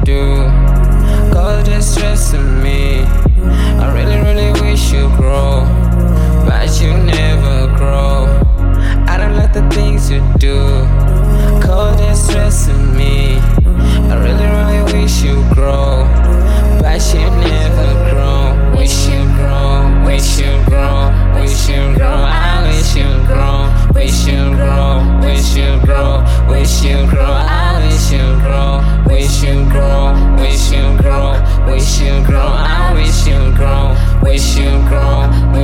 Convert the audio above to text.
do, cause they're stressing me. I really, really wish you grow, but you never grow. I don't like the things you do, cause they're stressing me. I really, really wish you grow, but you never grow. Wish you grow, wish you grow, wish you grow. I wish you grow, wish you grow, wish you grow, wish you grow. I wish you grow, wish you grow, wish you grow, wish you grow. I wish you grow, wish you grow.